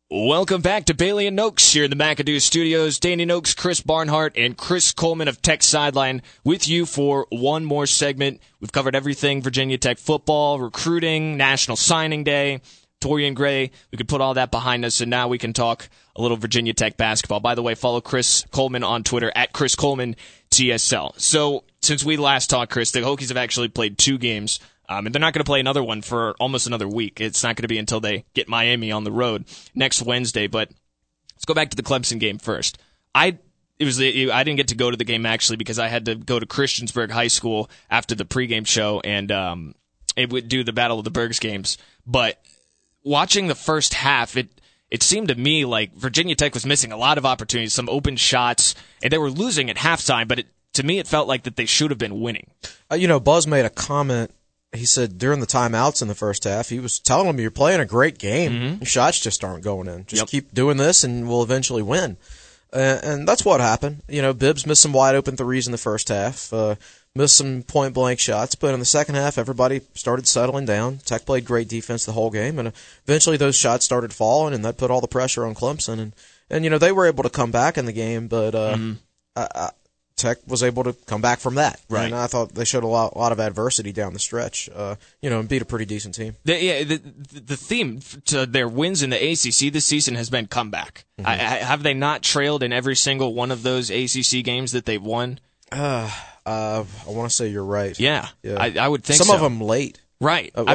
Welcome back to Bailey and Noakes here in the McAdoo Studios. Danny Noakes, Chris Barnhart, and Chris Coleman of Tech Sideline with you for one more segment. We've covered everything Virginia Tech football, recruiting, National Signing Day, Torian Gray. We could put all that behind us, and now we can talk a little Virginia Tech basketball. By the way, follow Chris Coleman on Twitter at Chris Coleman TSL. So since we last talked, Chris, the Hokies have actually played 2 games. And they're not going to play another one for almost another week. It's not going to be until they get Miami on the road next Wednesday. But let's go back to the Clemson game first. I didn't get to go to the game actually because I had to go to Christiansburg High School after the pregame show and it would do the Battle of the Bergs games. But watching the first half, it seemed to me like Virginia Tech was missing a lot of opportunities, some open shots, and they were losing at halftime. But to me, it felt like that they should have been winning. Buzz made a comment. He said during the timeouts in the first half, he was telling them, you're playing a great game. Mm-hmm. Your shots just aren't going in. Just keep doing this and we'll eventually win. And that's what happened. Bibbs missed some wide open threes in the first half, missed some point blank shots, but in the second half, everybody started settling down. Tech played great defense the whole game, and eventually those shots started falling, and that put all the pressure on Clemson. And they were able to come back in the game, but Tech was able to come back from that. Right. And I thought they showed a lot of adversity down the stretch, and beat a pretty decent team. The theme to their wins in the ACC this season has been comeback. Mm-hmm. Have they not trailed in every single one of those ACC games that they've won? I want to say you're right. Yeah. I would think some of them late. Right. Or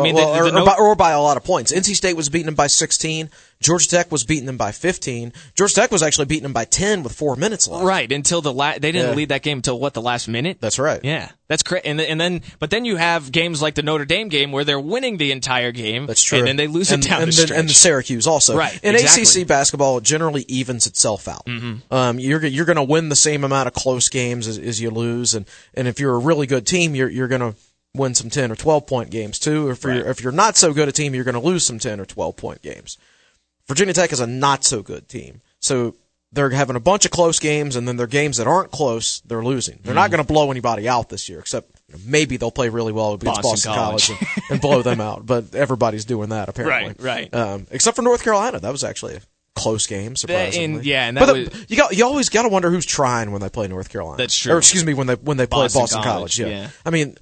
by a lot of points. NC State was beating them by 16. Georgia Tech was beating them by 15. Georgia Tech was actually beating them by 10 with 4 minutes left. Right. Until they didn't lead that game until the last minute? That's right. Yeah. That's crazy. But then you have games like the Notre Dame game where they're winning the entire game. That's true. And then they lose it down the stretch. And the Syracuse also. Right. And exactly. ACC basketball generally evens itself out. Mm-hmm. You're going to win the same amount of close games as you lose, and if you're a really good team, you're going to win some 10 or 12 point games too. If you're not so good a team, you're going to lose some 10 or 12 point games. Virginia Tech is a not so good team, so they're having a bunch of close games, and then their games that aren't close, they're losing. They're not going to blow anybody out this year, except maybe they'll play really well against Boston College and blow them out. But everybody's doing that apparently. Right. Except for North Carolina, that was actually a close game, surprisingly. You always got to wonder who's trying when they play North Carolina. That's true. Or excuse me, when they play Boston College. Yeah. I mean,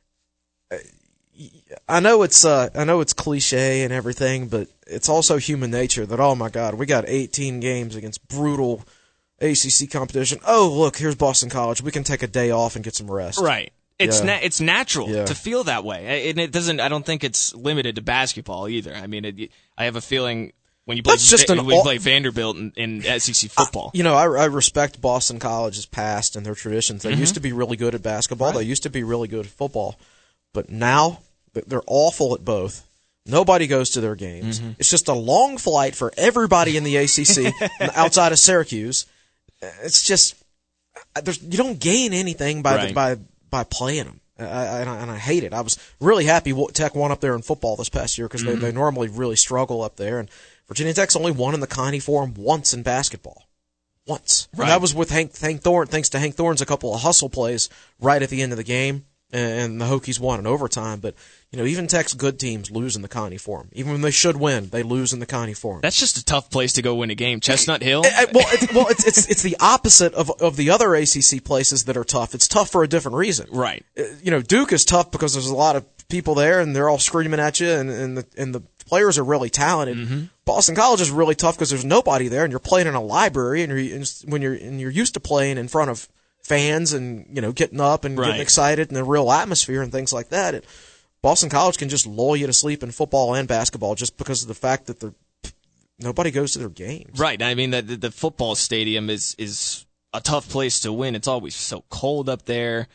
I know it's cliche and everything, but it's also human nature that, oh my God, we got 18 games against brutal ACC competition. Oh, look, here's Boston College. We can take a day off and get some rest. Right. It's natural to feel that way. And it doesn't, I don't think it's limited to basketball either. I mean, I have a feeling when you play Vanderbilt in SEC football. I respect Boston College's past and their traditions. They used to be really good at basketball. Right. They used to be really good at football. But now they're awful at both. Nobody goes to their games. Mm-hmm. It's just a long flight for everybody in the ACC outside of Syracuse. It's just you don't gain anything by playing them. And I hate it. I was really happy Tech won up there in football this past year because they normally really struggle up there. And Virginia Tech's only won in the Connie Forum once in basketball. Once. Right. And that was with Hank Thorne, thanks to Hank Thorne's a couple of hustle plays right at the end of the game. And the Hokies won in overtime, but even Tech's good teams lose in the Connie Forum. Even when they should win, they lose in the Connie Forum. That's just a tough place to go win a game. Chestnut Hill. It's the opposite of the other ACC places that are tough. It's tough for a different reason. Right. Duke is tough because there's a lot of people there, and they're all screaming at you, and the players are really talented. Mm-hmm. Boston College is really tough because there's nobody there, and you're playing in a library, and you're used to playing in front of fans and getting up and getting excited and the real atmosphere and things like that. Boston College can just lull you to sleep in football and basketball just because of the fact that nobody goes to their games. Right. I mean, the football stadium is a tough place to win. It's always so cold up there.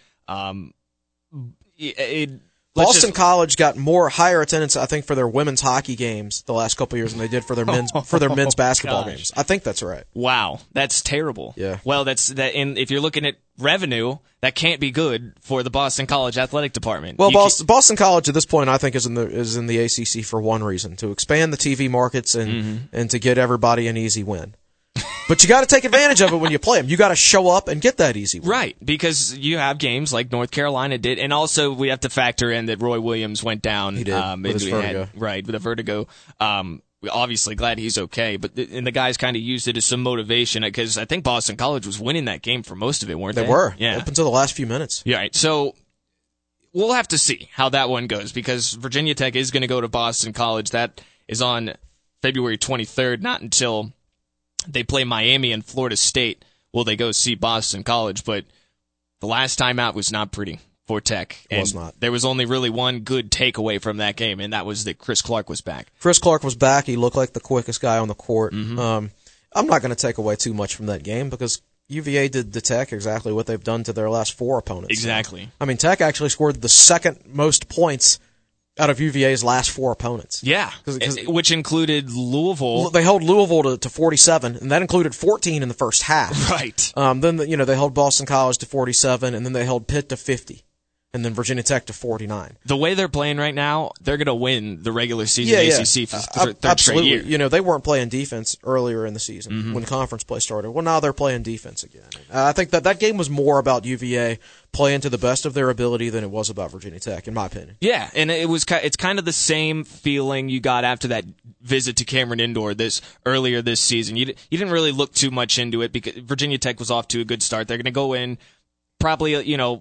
Boston College got higher attendance, I think, for their women's hockey games the last couple of years than they did for their men's basketball games. I think that's right. Wow, that's terrible. Yeah. Well, and if you're looking at revenue, that can't be good for the Boston College athletic department. Well, Boston College at this point, I think, is in the ACC for one reason: to expand the TV markets and to get everybody an easy win. But you got to take advantage of it when you play them. You got to show up and get that easy win. Right, because you have games like North Carolina did, and also we have to factor in that Roy Williams went down. He did, with his vertigo. With a vertigo. we're obviously glad he's okay, but and the guys kind of used it as some motivation because I think Boston College was winning that game for most of it, weren't they? They were. Yeah. Up until the last few minutes. Yeah, right. So we'll have to see how that one goes because Virginia Tech is going to go to Boston College. That is on February 23rd, not until they play Miami and Florida State will they go see Boston College. But the last time out was not pretty for Tech. It was not. There was only really one good takeaway from that game, and that was that Chris Clark was back. Chris Clark was back. He looked like the quickest guy on the court. I'm not going to take away too much from that game because UVA did to Tech exactly what they've done to their last 4 opponents. Exactly. I mean, Tech actually scored the second most points out of UVA's last 4 opponents. Yeah, which included Louisville. They held Louisville to 47, and that included 14 in the first half. Right. Then they held Boston College to 47, and then they held Pitt to 50. And then Virginia Tech to 49. The way they're playing right now, they're going to win the regular season ACC for the third straight year. They weren't playing defense earlier in the season when conference play started. Well, now they're playing defense again. I think that game was more about UVA playing to the best of their ability than it was about Virginia Tech, in my opinion. Yeah, and it's kind of the same feeling you got after that visit to Cameron Indoor earlier this season. You didn't really look too much into it because Virginia Tech was off to a good start. They're going to go in probably,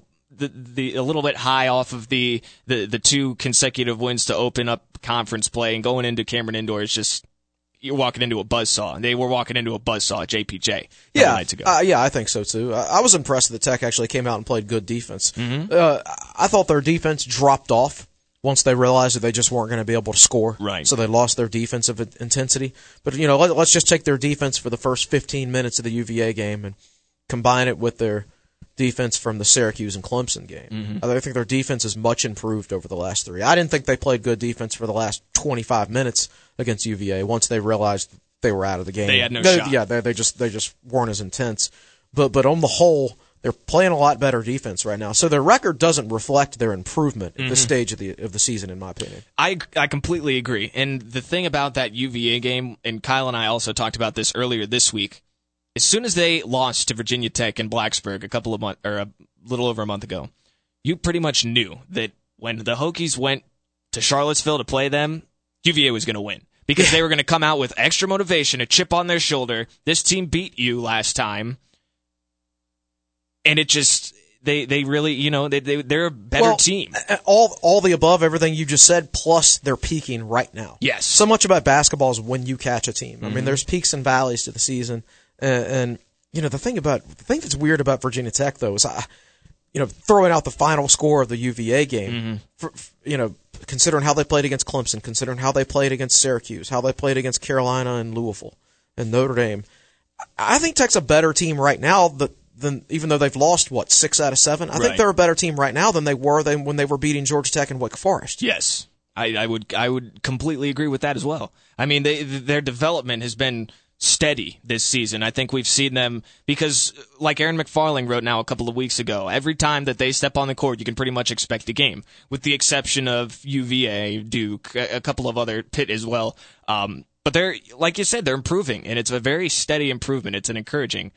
the a little bit high off of the 2 consecutive wins to open up conference play, and going into Cameron Indoor is just you're walking into a buzzsaw. They were walking into a buzzsaw at JPJ nights ago. I think so too. I was impressed that Tech actually came out and played good defense. I thought their defense dropped off once they realized that they just weren't going to be able to score. Right. So they lost their defensive intensity. But let's just take their defense for the first 15 minutes of the UVA game and combine it with their defense from the Syracuse and Clemson game. I think their defense is much improved over the last 3. I didn't think they played good defense for the last 25 minutes against UVA once they realized they were out of the game. They had no shot. Yeah, they just weren't as intense. But on the whole, they're playing a lot better defense right now. So their record doesn't reflect their improvement at this stage of the season, in my opinion. I completely agree. And the thing about that UVA game, and Kyle and I also talked about this earlier this week, as soon as they lost to Virginia Tech in Blacksburg a little over a month ago, you pretty much knew that when the Hokies went to Charlottesville to play them, UVA was going to win because they were going to come out with extra motivation, a chip on their shoulder. This team beat you last time, and it just they really they're a better team. All the above, everything you just said, plus they're peaking right now. Yes. So much about basketball is when you catch a team. I mean, there's peaks and valleys to the season. And the thing that's weird about Virginia Tech though is throwing out the final score of the UVA game, considering how they played against Clemson, considering how they played against Syracuse, how they played against Carolina and Louisville and Notre Dame. I think Tech's a better team right now than even though they've lost 6 out of 7. I think they're a better team right now than they were when they were beating Georgia Tech and Wake Forest. Yes. I would completely agree with that as well. I mean, their development has been steady this season. I think we've seen them because, like Aaron McFarling wrote now a couple of weeks ago, every time that they step on the court, you can pretty much expect a game, with the exception of UVA, Duke, a couple of other, Pitt as well. But they're, like you said, they're improving, and it's a very steady improvement. It's encouraging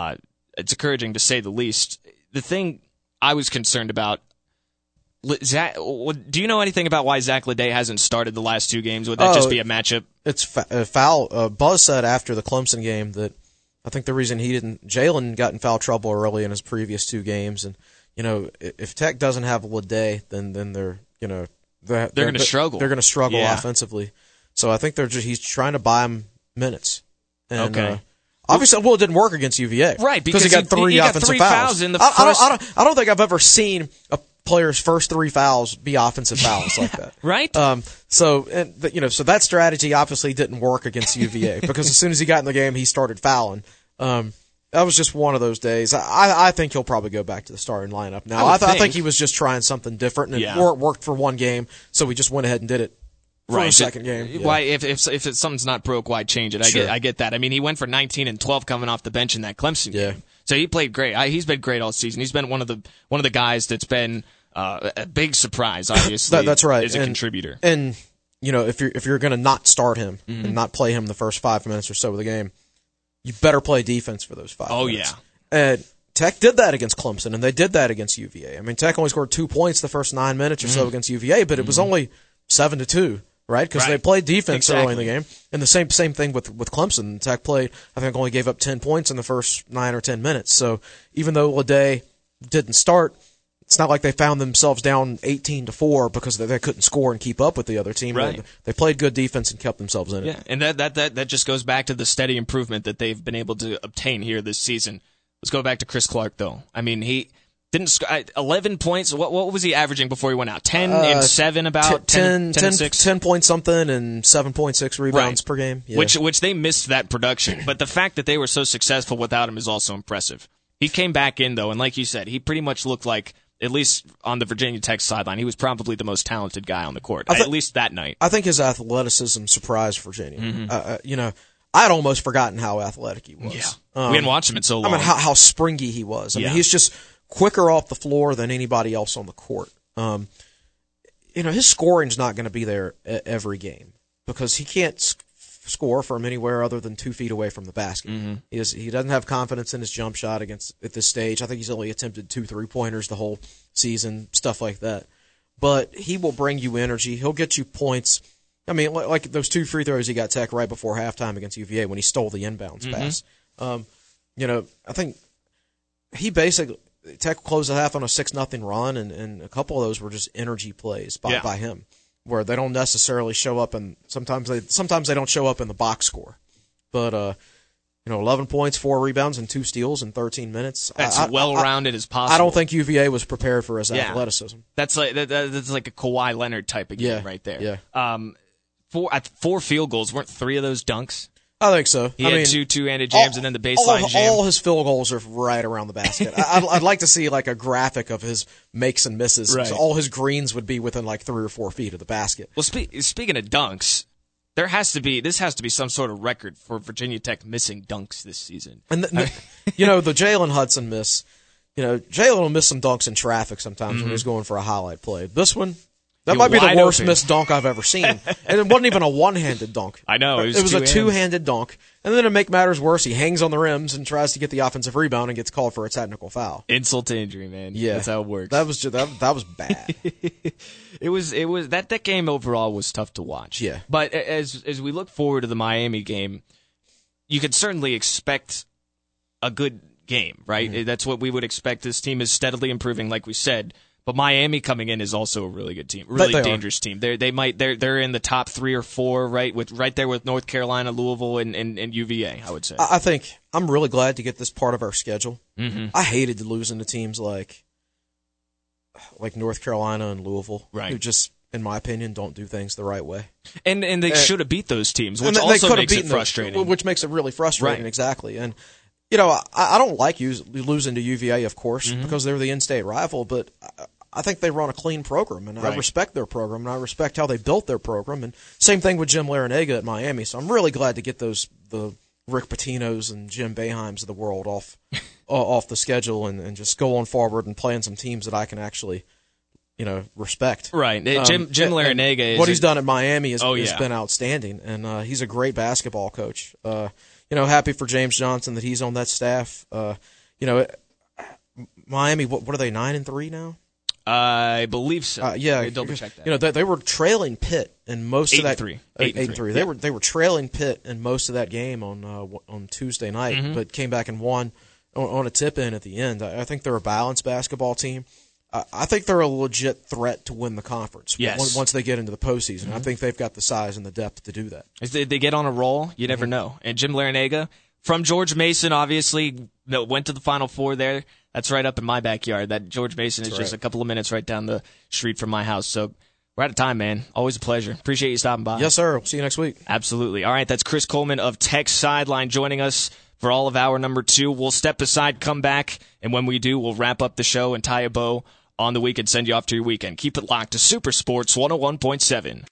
to say the least. The thing I was concerned about, Zach, do you know anything about why Zach Leday hasn't started the last 2 games? Would that just be a matchup? It's foul. Buzz said after the Clemson game that I think the reason Jalen got in foul trouble early in his previous 2 games, and if Tech doesn't have Leday, then they're going to struggle. They're going to struggle offensively. So I think he's trying to buy him minutes. And, okay. Obviously, it didn't work against UVA, right? Because he got 3 offensive fouls in the first. I don't think I've ever seen a player's first 3 fouls be offensive fouls like that. Right. So that strategy obviously didn't work against UVA because as soon as he got in the game, he started fouling. That was just one of those days. I think he'll probably go back to the starting lineup now. I think he was just trying something different, and it worked for one game, so he just went ahead and did it for the second game. Yeah. Why, if something's not broke, why change it? I get that. I mean, he went for 19 and 12 coming off the bench in that Clemson game. So he played great. He's been great all season. He's been one of the guys that's been a big surprise, obviously. That's right. As a contributor. And if you're going to not start him and not play him the first 5 minutes or so of the game, you better play defense for those 5 minutes. Oh yeah. And Tech did that against Clemson, and they did that against UVA. I mean, Tech only scored 2 points the first 9 minutes or so against UVA, but it was only 7-2 right? Because Right. they played defense early in Exactly. the game. And the same thing with Clemson. Tech played, I think, only gave up 10 points in the first 9 or 10 minutes. So even though Leday didn't start, it's not like they found themselves down 18-4 because they couldn't score and keep up with the other team. Right. They played good defense and kept themselves in it. Yeah, and that just goes back to the steady improvement that they've been able to obtain here this season. Let's go back to Chris Clark, though. I mean, he didn't 11 points. What was he averaging before he went out? 10 and 7, about 10 and 6? 10 point something and 7.6 rebounds Right. per game. Yeah. Which they missed that production. But the fact that they were so successful without him is also impressive. He came back in, though, and like you said, he pretty much looked like, at least on the Virginia Tech sideline, he was probably the most talented guy on the court, at least that night. I think his athleticism surprised Virginia. Mm-hmm. I had almost forgotten how athletic he was. Yeah. We hadn't watched him in so long. I mean, how springy he was. I Yeah. mean, he's just quicker off the floor than anybody else on the court. His scoring's not going to be there every game because he can't score from anywhere other than 2 feet away from the basket. Mm-hmm. He doesn't have confidence in his jump shot at this stage. I think he's only attempted 2 3-pointers the whole season, stuff like that. But he will bring you energy. He'll get you points. I mean, like those 2 free throws he got Tech right before halftime against UVA when he stole the inbounds pass. I think he basically Tech closed the half on a 6-0 run, and a couple of those were just energy plays by him, where they don't necessarily show up, and sometimes they don't show up in the box score. But 11 points, 4 rebounds, and 2 steals in 13 minutes. That's well-rounded as possible. I don't think UVA was prepared for his athleticism. That's like a Kawhi Leonard type of game right there. Yeah. 4 field goals, weren't 3 of those dunks? I think so. He had 2 two-handed jams and then the baseline jam. All his field goals are right around the basket. I'd like to see like a graphic of his makes and misses. Right. So all his greens would be within like 3 or 4 feet of the basket. Well, speaking of dunks, this has to be some sort of record for Virginia Tech missing dunks this season. And the Jalen Hudson miss. Jalen will miss some dunks in traffic sometimes when he's going for a highlight play. This one. That might be the worst missed dunk I've ever seen. And it wasn't even a one-handed dunk. I know. It was a two-handed dunk. And then to make matters worse, he hangs on the rims and tries to get the offensive rebound and gets called for a technical foul. Insult to injury, man. Yeah. That's how it works. That was bad. It was that game overall was tough to watch. Yeah. But as we look forward to the Miami game, you could certainly expect a good game, right? Mm-hmm. That's what we would expect. This team is steadily improving, like we said. But Miami coming in is also a really good team, really dangerous team. They're in the top 3 or 4, right there with North Carolina, Louisville, and UVA. I would say. I think I'm really glad to get this part of our schedule. Mm-hmm. I hated losing to teams like North Carolina and Louisville, who just, in my opinion, don't do things the right way. And they should have beat those teams, which also makes it frustrating. Which makes it really frustrating, exactly. And I don't like losing to UVA, of course, because they're the in-state rival, but I think they run a clean program, and I respect their program, and I respect how they built their program. And same thing with Jim Larinaga at Miami. So I'm really glad to get the Rick Pitino's and Jim Boeheim's of the world off the schedule and just go on forward and play in some teams that I can actually respect. Right. Jim Larinaga is what he's done at Miami has been outstanding, and he's a great basketball coach. Happy for James Johnson that he's on that staff. Miami, what are they, 9-3 now? I believe so. Yeah, double check that. They were trailing Pitt in most of that. 8-3. 8-3. They were trailing Pitt in most of that game on Tuesday night, but came back and won on a tip in at the end. I think they're a balanced basketball team. I think they're a legit threat to win the conference. Yes. Once they get into the postseason, I think they've got the size and the depth to do that. If they get on a roll, you never know. And Jim Larinaga from George Mason, obviously, went to the Final Four there. That's right up in my backyard. That George Mason is just a couple of minutes right down the street from my house. So we're out of time, man. Always a pleasure. Appreciate you stopping by. Yes, sir. We'll see you next week. Absolutely. All right, that's Chris Coleman of Tech Sideline joining us for all of hour number 2. We'll step aside, come back, and when we do, we'll wrap up the show and tie a bow on the week and send you off to your weekend. Keep it locked to Super Sports 101.7.